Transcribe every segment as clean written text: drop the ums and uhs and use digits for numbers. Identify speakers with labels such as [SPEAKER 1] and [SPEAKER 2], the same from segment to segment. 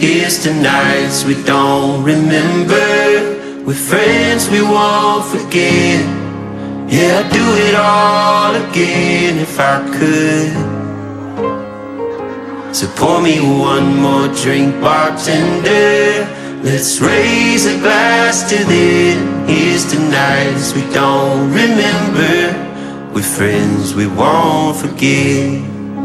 [SPEAKER 1] Here's to nights we don't remember, with friends we won't forget. Yeah, I'd do it all again if I could. So pour me one more drink, bartender. Let's raise a glass to them. Here's to nights we don't remember, with friends we won't forget.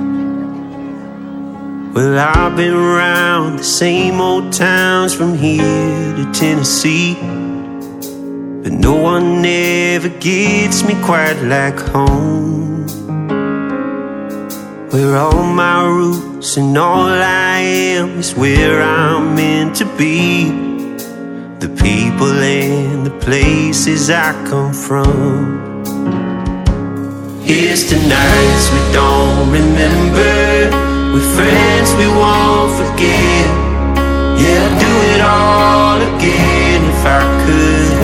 [SPEAKER 1] Well, I've been around the same old towns from here to Tennessee, but no one ever gets me quite like home, where all my roots and all I am is where I'm meant to be. The people and the places I come from. Here's to nights we don't remember, with friends we won't forget. Yeah, I'd do it all again if I could.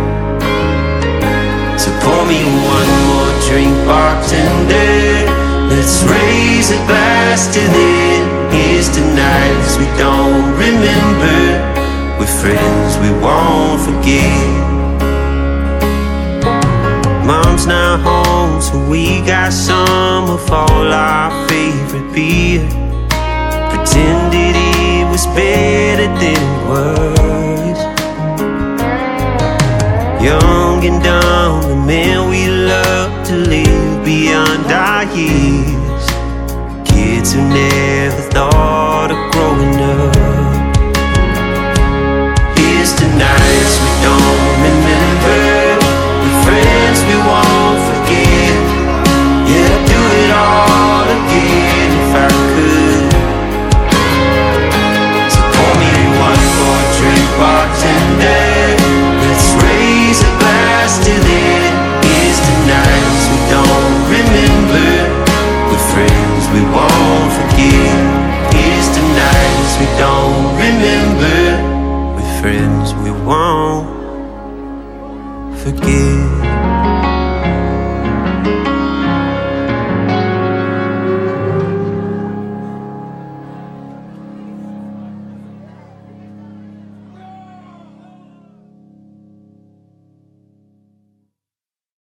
[SPEAKER 1] So pour me one more drink, bartender. Let's raise a glass to them. Here's to nights we don't remember, with friends we won't forget. Mom's not home, so we got some of all our favorite beer. Pretended it was better than it was. Young and dumb, the men we love to live beyond our years. Kids who never thought of growing up. Here's to nights we don't remember, with friends we won't forget. Yeah, I'd do it all again if I could. So pour me one more drink, bartender. Let's raise a glass to them. Here's to nights we don't remember, with friends we won't forget. Here's to nights we don't remember, with friends we won't forget.